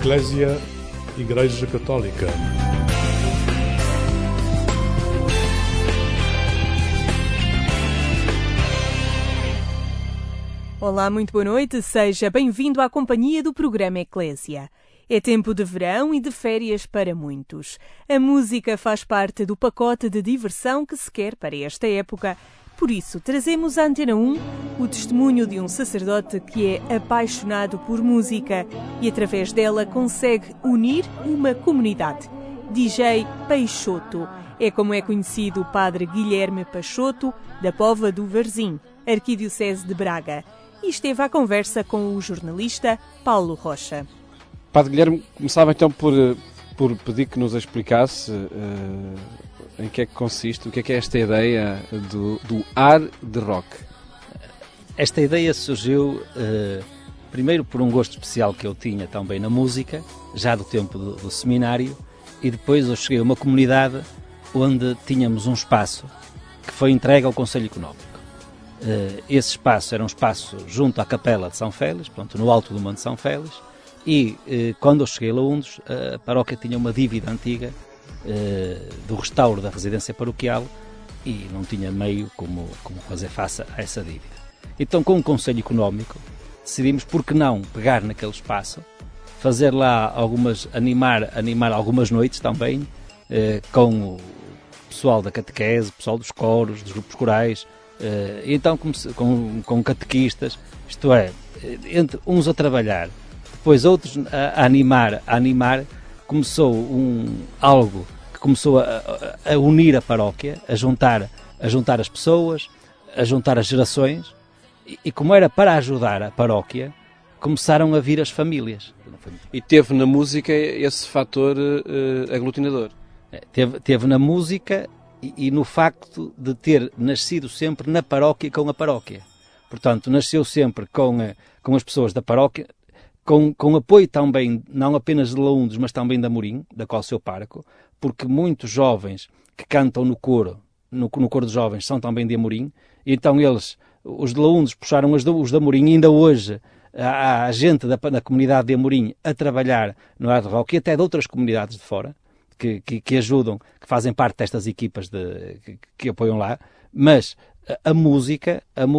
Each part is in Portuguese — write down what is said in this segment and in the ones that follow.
Eclésia, Igreja Católica. Olá, muito boa noite. Seja bem-vindo à companhia do programa Eclésia. É tempo de verão e de férias para muitos. A música faz parte do pacote de diversão que se quer para esta época. Por isso, trazemos à Antena 1 o testemunho de um sacerdote que é apaixonado por música e, através dela, consegue unir uma comunidade. DJ Peixoto. É como é conhecido o padre Guilherme Peixoto, da Póvoa do Varzim, Arquidiocese de Braga. E esteve à conversa com o jornalista Paulo Rocha. Padre Guilherme, começava então por pedir que nos explicasse em que é que consiste, o que é esta ideia do hard rock. Esta ideia surgiu primeiro por um gosto especial que eu tinha também na música, já do tempo do seminário, e depois eu cheguei a uma comunidade onde tínhamos um espaço que foi entregue ao Conselho Económico. Esse espaço era um espaço junto à Capela de São Félix, pronto, no alto do Monte São Félix, e quando eu cheguei a Laundos, a paróquia tinha uma dívida antiga do restauro da residência paroquial e não tinha meio como fazer face a essa dívida. Então, com o Conselho Económico, decidimos, por que não pegar naquele espaço, fazer lá animar algumas noites também, com o pessoal da catequese, pessoal dos coros, dos grupos corais, então com catequistas, isto é, entre uns a trabalhar, depois outros a animar, começou algo que começou a unir a paróquia, a juntar as pessoas, a juntar as gerações, e como era para ajudar a paróquia, começaram a vir as famílias. E teve na música esse fator aglutinador? Teve na música e no facto de ter nascido sempre na paróquia com a paróquia. Portanto, nasceu sempre com as pessoas da paróquia, com apoio também, não apenas de Laundos, mas também da Amorim, da qual sou pároco, porque muitos jovens que cantam no coro de jovens, são também de Amorim, e então os de Laundos puxaram os da Amorim, e ainda hoje há gente da comunidade de Amorim a trabalhar no hard rock, e até de outras comunidades de fora, que ajudam, que fazem parte destas equipas que apoiam lá, mas a música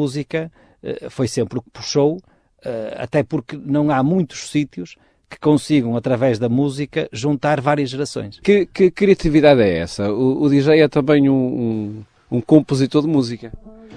foi sempre o que puxou, até porque não há muitos sítios que consigam, através da música, juntar várias gerações. Que criatividade é essa? O DJ é também um compositor de música?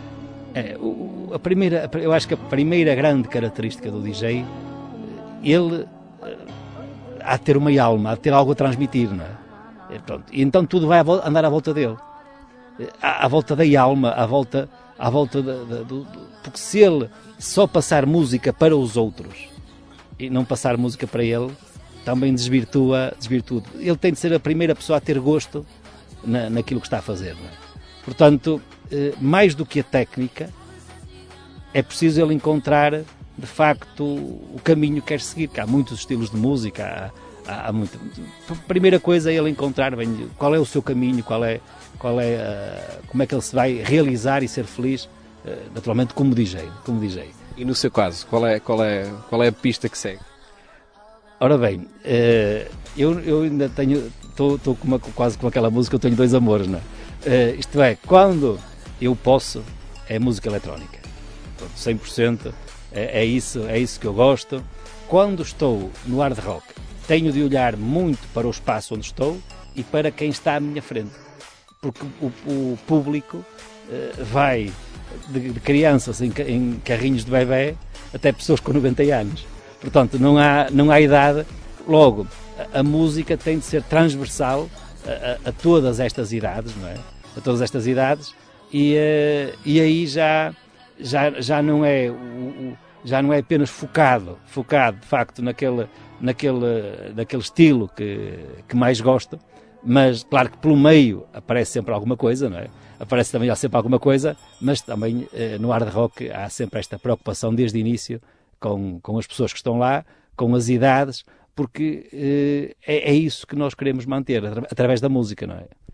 Eu acho que a primeira grande característica do DJ, ele há de ter uma alma, há de ter algo a transmitir, não é? Pronto. E então tudo vai andar à volta dele, à volta da alma, à volta porque se ele só passar música para os outros e não passar música para ele, também desvirtua. Ele tem de ser a primeira pessoa a ter gosto naquilo que está a fazer, não é? Portanto, mais do que a técnica, é preciso ele encontrar de facto o caminho que quer seguir, que há muitos estilos de música, há muito. A primeira coisa é ele encontrar bem qual é o seu caminho, como é que ele se vai realizar e ser feliz, naturalmente como DJ. E no seu caso, qual é a pista que segue? Ora bem, eu ainda estou quase com aquela música, eu tenho dois amores, não é? Isto é, quando eu posso, é música eletrónica, 100%, é isso que eu gosto. Quando estou no hard rock, tenho de olhar muito para o espaço onde estou e para quem está à minha frente, porque o público vai de crianças em carrinhos de bebê até pessoas com 90 anos. Portanto, não há idade. Logo, a música tem de ser transversal a todas estas idades, não é? A todas estas idades, e aí já não é apenas focado de facto naquele estilo que mais gosto, mas claro que pelo meio aparece sempre alguma coisa, não é? Aparece também sempre alguma coisa, mas também no hard rock há sempre esta preocupação desde o início com as pessoas que estão lá, com as idades, porque é isso que nós queremos manter através da música, não é?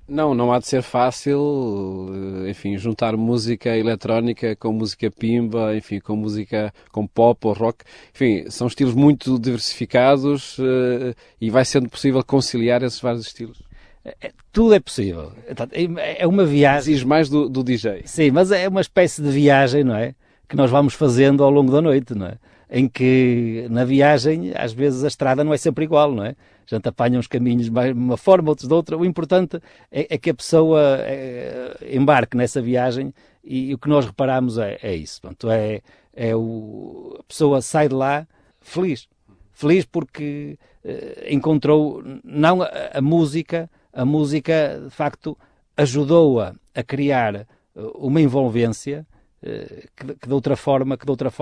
Não há de ser fácil, enfim, juntar música eletrónica com música pimba, enfim, com música com pop ou rock. Enfim, são estilos muito diversificados e vai sendo possível conciliar esses vários estilos. Tudo é possível. É uma viagem. Exige mais do DJ. Sim, mas é uma espécie de viagem, não é? Que nós vamos fazendo ao longo da noite, não é? Em que na viagem, às vezes, a estrada não é sempre igual, não é? A gente apanha uns caminhos de uma forma, outros de outra. O importante é que a pessoa embarque nessa viagem e o que nós reparamos é isso. Portanto, a pessoa sai de lá feliz. Feliz porque encontrou, não a música, de facto, ajudou-a a criar uma envolvência que de outra forma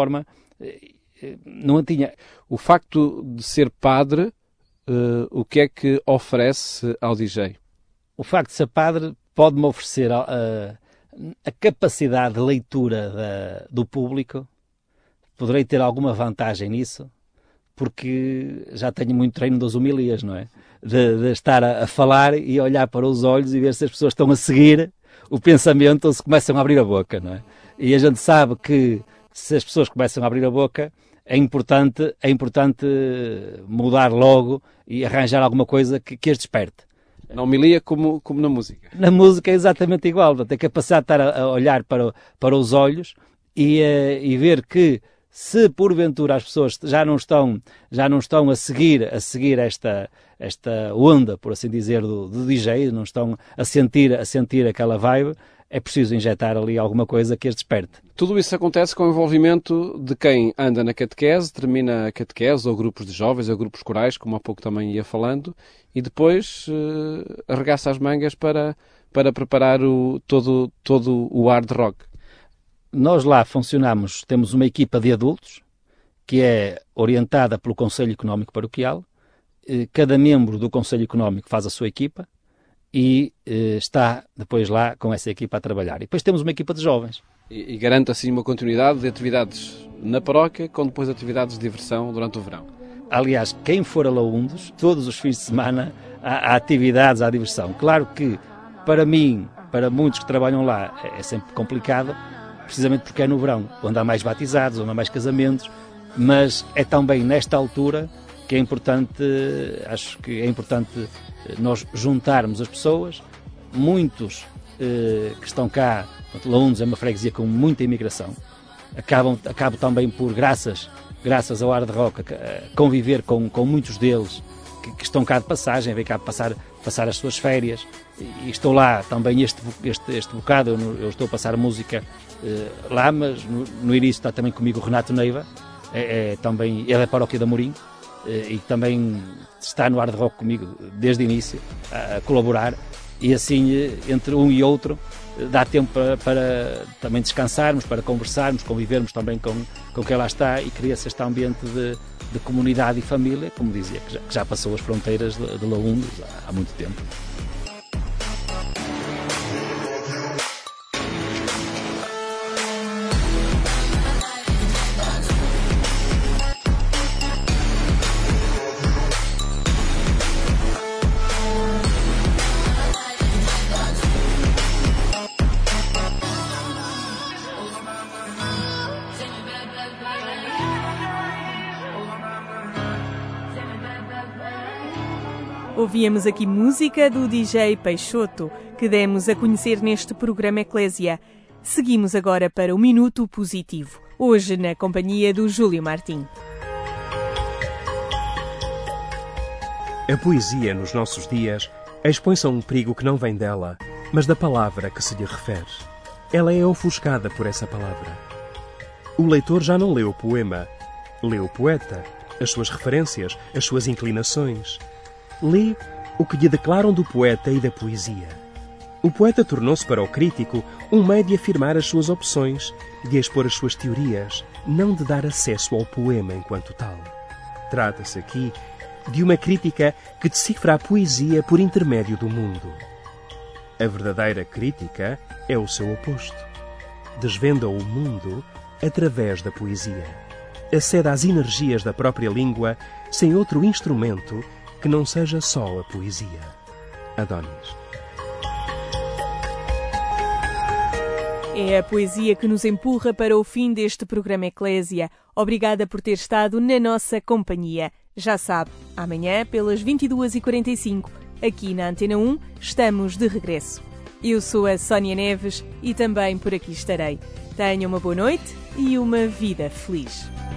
não a tinha. O facto de ser padre, o que é que oferece ao DJ? O facto de ser padre pode-me oferecer a capacidade de leitura do público. Poderei ter alguma vantagem nisso, porque já tenho muito treino das homilias, não é? De estar a falar e olhar para os olhos e ver se as pessoas estão a seguir o pensamento ou se começam a abrir a boca, não é? E a gente sabe que se as pessoas começam a abrir a boca, é importante mudar logo e arranjar alguma coisa que as desperte. Na homilia como na música? Na música é exatamente igual. Tem capacidade de estar a olhar para os olhos e ver que se porventura as pessoas já não estão a seguir esta onda, por assim dizer, do DJ, não estão a sentir aquela vibe, é preciso injetar ali alguma coisa que as desperte. Tudo isso acontece com o envolvimento de quem anda na catequese, termina a catequese, ou grupos de jovens, ou grupos corais, como há pouco também ia falando, e depois arregaça as mangas para preparar todo o hard rock. Nós lá temos uma equipa de adultos, que é orientada pelo Conselho Económico Paroquial. Cada membro do Conselho Económico faz a sua equipa e está depois lá com essa equipa a trabalhar. E depois temos uma equipa de jovens. E garante assim uma continuidade de atividades na paróquia, com depois atividades de diversão durante o verão. Aliás, quem for a Laundos, todos os fins de semana há atividades, há diversão. Claro que, para mim, para muitos que trabalham lá, é sempre complicado, precisamente porque é no verão, onde há mais batizados, onde há mais casamentos, mas é também nesta altura que é importante, acho que é importante nós juntarmos as pessoas. Muitos que estão cá, Laundos é uma freguesia com muita imigração, acabo também por, graças ao hard rock, conviver com muitos deles que estão cá de passagem, vêm cá passar as suas férias, e estou lá também este bocado, eu estou a passar música lá, mas no início está também comigo o Renato Neiva, também ele é da paróquia de Amorim, e também está no hard rock comigo desde o início, a colaborar, e assim entre um e outro dá tempo para também descansarmos, para conversarmos, convivermos também com quem lá está, e cria-se este ambiente de comunidade e família, como dizia, que já passou as fronteiras de Laundos há muito tempo. Ouvíamos aqui música do DJ Peixoto, que demos a conhecer neste programa Eclésia. Seguimos agora para o Minuto Positivo, hoje na companhia do Júlio Martim. A poesia, nos nossos dias, expõe-se a um perigo que não vem dela, mas da palavra que se lhe refere. Ela é ofuscada por essa palavra. O leitor já não lê o poema, lê o poeta, as suas referências, as suas inclinações. Lê o que lhe declaram do poeta e da poesia. O poeta tornou-se para o crítico um meio de afirmar as suas opções, de expor as suas teorias, não de dar acesso ao poema enquanto tal. Trata-se aqui de uma crítica que decifra a poesia por intermédio do mundo. A verdadeira crítica é o seu oposto. Desvenda o mundo através da poesia. Acede às energias da própria língua sem outro instrumento que não seja só a poesia. Adonis. É a poesia que nos empurra para o fim deste programa Eclésia. Obrigada por ter estado na nossa companhia. Já sabe, amanhã, pelas 22h45, aqui na Antena 1, estamos de regresso. Eu sou a Sónia Neves e também por aqui estarei. Tenha uma boa noite e uma vida feliz.